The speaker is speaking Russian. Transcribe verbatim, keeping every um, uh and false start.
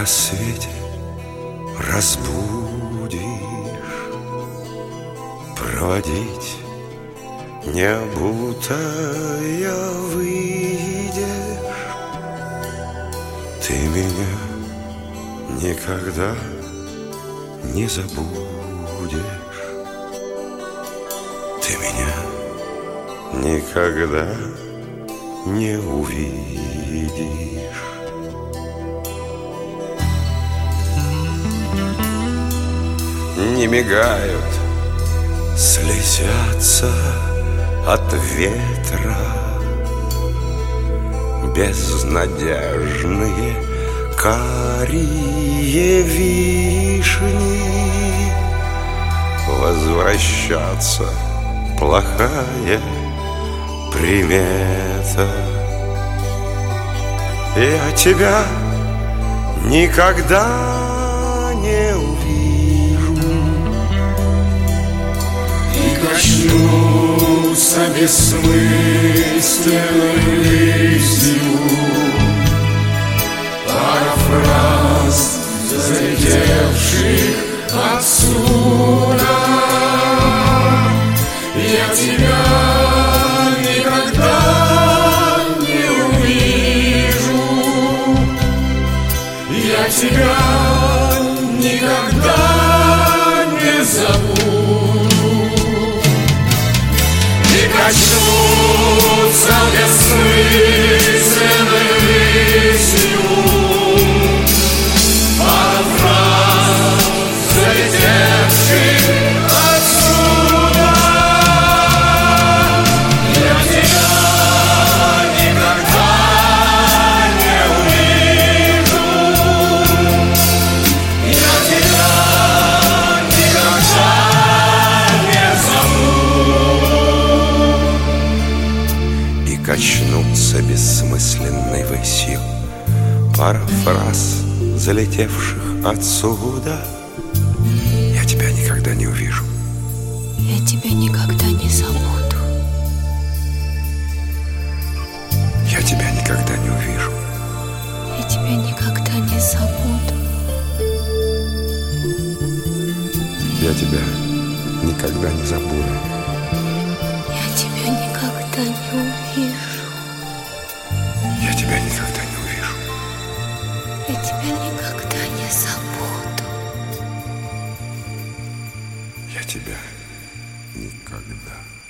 рассвете разбудишь, проводить не обутая выйдешь. Ты меня никогда не забудешь. Ты меня никогда не увидишь. Не мигают, слезятся от ветра безнадежные карие вишни. Возвращаться плохая примета. Я тебя никогда не увижу. И коснуться бессмысленной рысью парафраз залетевших отсюда. Я тебя никогда не увижу. Я тебя никогда не забуду. И коснуться бессмысленной рысью парафраз залетевших отсюда. Я тебя никогда не увижу. Я тебя никогда не забуду. И качнуться бессмысленной высью парафраз залетевших отсюда. Я тебя никогда не увижу. Я тебя никогда не забуду. Я тебя никогда не увижу. Я тебя никогда не забуду. Я тебя никогда не забуду. Я тебя никогда не увижу. Я тебя никогда не увижу. Я тебя никогда не забуду. Я тебя никогда